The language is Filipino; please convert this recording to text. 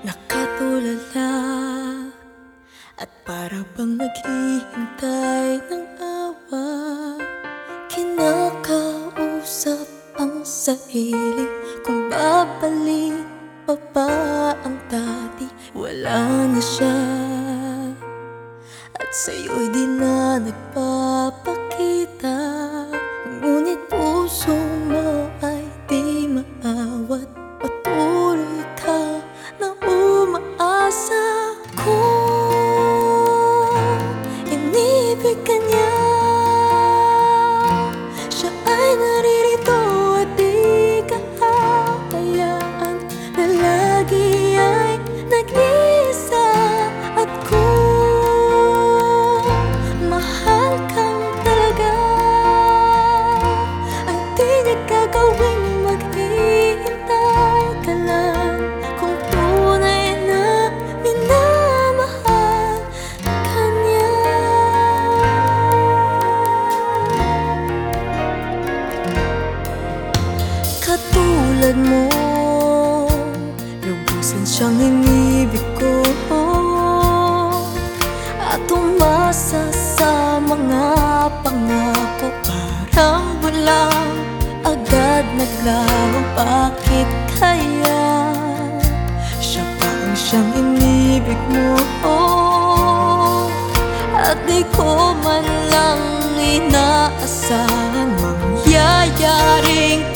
Nakatulala at para bang naghihintay ng awa. Kinakausap ang sarili kung babalik pa ba ang dati. Wala na siya at sa'yo'y di na nagpapakita. Ngunit puso mo ay di maawat. Patuloy ka na umaasa. Kung inibig ka niya, siya ay naririto at di ka hahayaan na lagi ay nag-iisa. At kung mahal kang talaga, ay di niya gagawing maghihintay ka lang. Kung tunay na minamahal ka niya. Katulad mo, lubusan siyang inibig ko at umasa sa mga pangako. Parang bulang agad naglaho. Bakit kaya siya pa ang siyang inibig mo at di ko man lang inaasahan mangyayaring